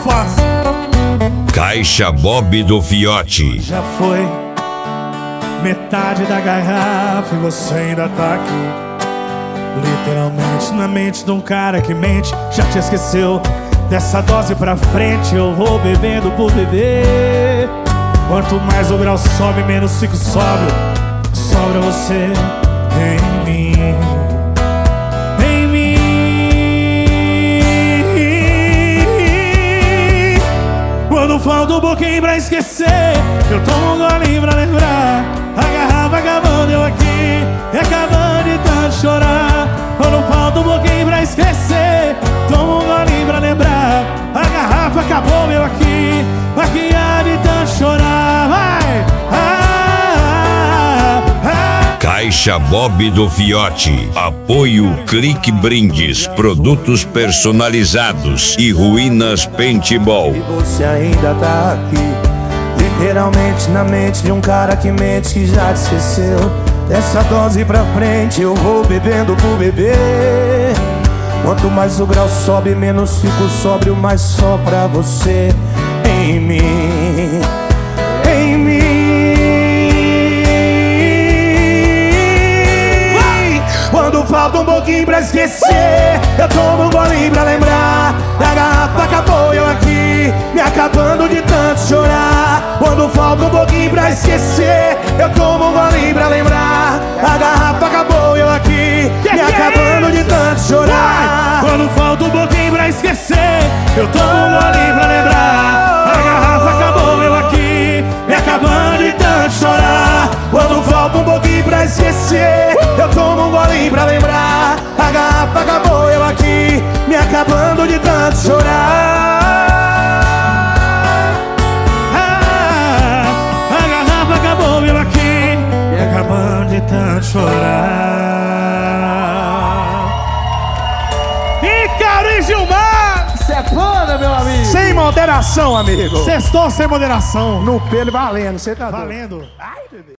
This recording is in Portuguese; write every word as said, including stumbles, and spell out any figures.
faço? Caixa Bob do Fiote. Já foi metade da garrafa e você ainda tá aqui. Literalmente na mente de um cara que mente. Já te esqueceu. Dessa dose pra frente eu vou bebendo por beber. Quanto mais o grau sobe, menos fico sóbrio. Sobra você em mim, em mim. Quando falta um pouquinho pra esquecer, eu tomo um golinho pra lembrar. A garrafa acabando, eu aqui, e acabando de tanto chorar. Quando falta um pouquinho pra esquecer, tomo um golinho pra lembrar. A garrafa acabou, meu aqui, aqui há de tanto chorar. Vai! Ah, ah, ah. Caixa Bob do Fiote. Apoio Clique Brindes, produtos personalizados e Ruínas Paintball. E você ainda tá aqui, literalmente na mente de um cara que mente, que já te esqueceu. Dessa dose pra frente eu vou bebendo por beber. Quanto mais o grau sobe, menos fico sóbrio, mais só pra você em mim, em mim. Quando falta um pouquinho pra esquecer, eu tomo um golinho pra lembrar. A garrafa acabou, eu aqui, me acabando de tanto chorar. Quando falta um pouquinho pra esquecer, eu tomo um golinho pra lembrar. A garrafa acabou, eu aqui, me acabando de tanto chorar. Quando falta um pouquinho pra esquecer, eu tomo um golinho pra lembrar. A garrafa acabou, eu aqui, me acabando de tanto chorar. Quando falta um pouquinho pra esquecer, eu tomo um golinho pra lembrar. A garrafa acabou, eu aqui, me acabando de tanto chorar. Ah, a garrafa acabou, eu aqui, me acabando de tanto chorar. Ícaro e Gilmar! Isso é panda, meu amigo. Sem moderação, amigo. Sextou sem moderação. No pelo valendo, você tá doido. Valendo. Ai, bebê.